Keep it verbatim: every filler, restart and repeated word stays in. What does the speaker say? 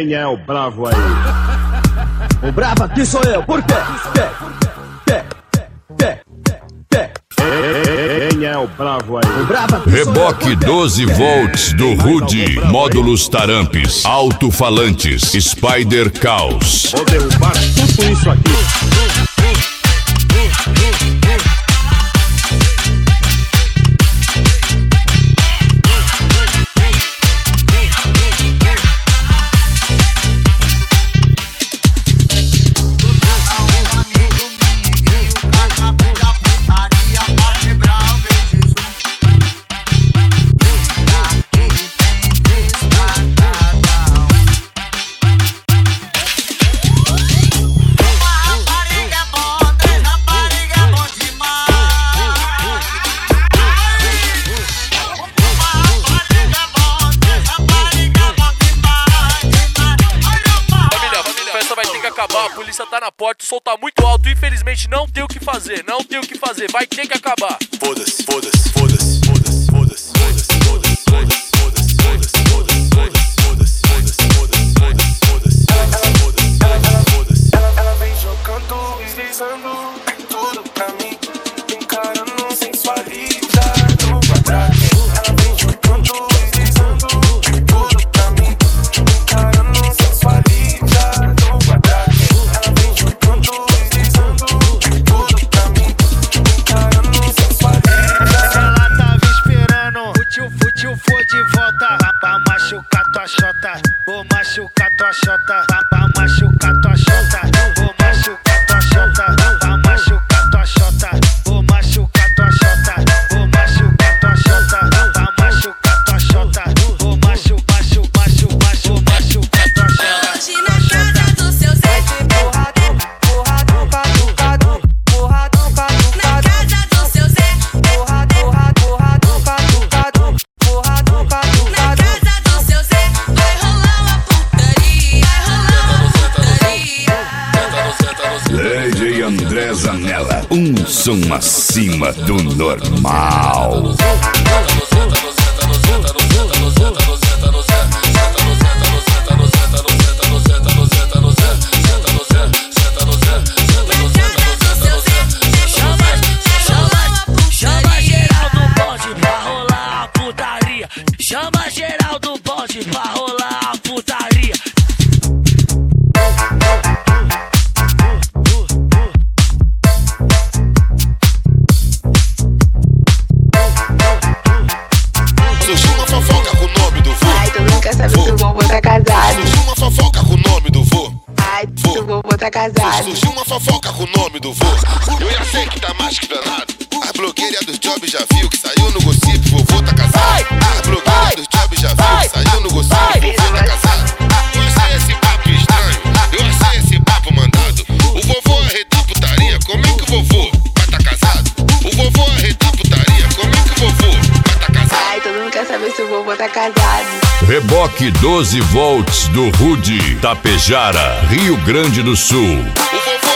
Quem é o bravo aí? O bravo aqui sou eu, por quê? Quê? Quê? Quê? Quê? Quem é o bravo aí? O bravo aqui Reboque doze volts do Rude, módulos Tarampes, alto-falantes, Spider Caos. Vou derrubar tudo isso aqui. Acabar, a polícia tá na porta, o som tá muito alto, infelizmente não tem o que fazer, não tem o que fazer, vai ter que acabar. Foda-se, foda-se, foda-se, foda-se, foda-se, foda-se, foda-se, foda-se, foda-se, foda-se, foda-se, foda-se, foda-se, foda-se, foda-se. Ela vem jogando, deslizando, tudo pra mim, encarando sensualidade no quadrado. Ela vem jogando, deslizando, tudo pra mim, encarando sensualidade no quadrado. Ela vem jogando, deslizando, tudo pra mim, encarando sensualidade. Ela tava esperando, fútil, fútil foi de volta, pra machucar tua xota, vou machucar tua xota, pra machucar tua xota, vou machucar tua xota, pra machucar tua xota, vou machucar tua xota, vou machucar tua xota, pra machucar tua xota, vou machu, machu, machu, machu, machucar tua xota. Hoje na casa do seu Zé, Porradão, porradão, catucadão, porradão, na catucadão. casa do seu Zé, Porradão, porradão, catucadão, porradão, na catucadão. casa do seu Zé, vai rolar uma putaria, vai rolar uma putaria. D J André Zanella, um som acima do normal. Chama geral do bonde pra rolar a putaria. Chama geral do bonde pra rolar a putaria. Surgiu uma fofoca com o nome do vô. Ai, tu nunca sabe se o vovô tá casado. Surgiu uma fofoca com o nome do vô. Ai, se o vovô tá casado. Surgiu uma fofoca com o nome do vô. Eu já sei que tá mais que danado. A blogueira dos jobs já viu que saiu no gossip, vovô tá casado. A blogueira dos jobs já viu que saiu no gossip, vovô tá casado. Eu achei esse papo estranho, eu achei esse papo mandado. O vovô arredia putaria, como é que o vovô vai tá casado? O vovô arredia putaria, como é que o vovô vai tá casado? Ai, todo mundo quer saber se o vovô tá casado. Reboque doze volts do Rude, Tapejara, Rio Grande do Sul. O vovô